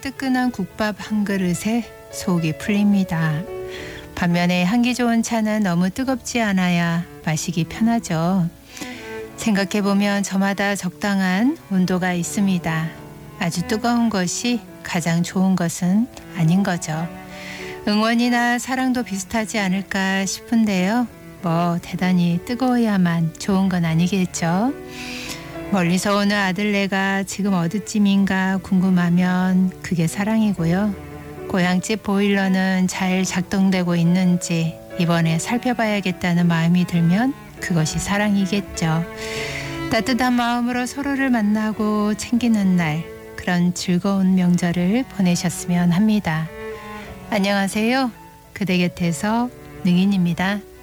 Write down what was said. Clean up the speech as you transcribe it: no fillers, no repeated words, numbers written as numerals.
뜨끈한 국밥 한 그릇에 속이 풀립니다. 반면에 향기 좋은 차는 너무 뜨겁지 않아야 마시기 편하죠. 생각해보면 저마다 적당한 온도가 있습니다. 아주 뜨거운 것이 가장 좋은 것은 아닌 거죠. 응원이나 사랑도 비슷하지 않을까 싶은데요. 뭐 대단히 뜨거워야만 좋은 건 아니겠죠. 멀리서 오는 아들네가 지금 어디쯤인가 궁금하면 그게 사랑이고요. 고향집 보일러는 잘 작동되고 있는지 이번에 살펴봐야겠다는 마음이 들면 그것이 사랑이겠죠. 따뜻한 마음으로 서로를 만나고 챙기는 날, 그런 즐거운 명절을 보내셨으면 합니다. 안녕하세요. 그대 곁에서 능인입니다.